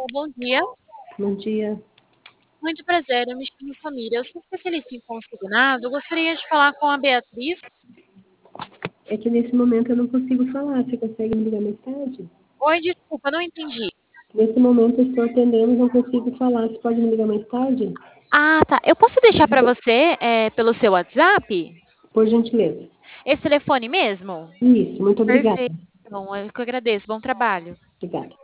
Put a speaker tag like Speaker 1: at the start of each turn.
Speaker 1: Bom dia.
Speaker 2: Bom dia.
Speaker 1: Muito prazer, eu me chamo Samira. Eu sou especialista em consignado. Eu gostaria de falar com a Beatriz.
Speaker 2: É que nesse momento eu não consigo falar. Você consegue me ligar mais tarde?
Speaker 1: Oi, desculpa, não entendi.
Speaker 2: Nesse momento eu estou atendendo, não consigo falar. Você pode me ligar mais tarde?
Speaker 1: Ah, tá. Eu posso deixar para você pelo seu WhatsApp?
Speaker 2: Por gentileza.
Speaker 1: Esse telefone mesmo?
Speaker 2: Isso, muito obrigada.
Speaker 1: Perfeito. Bom, eu que agradeço. Bom trabalho.
Speaker 2: Obrigada.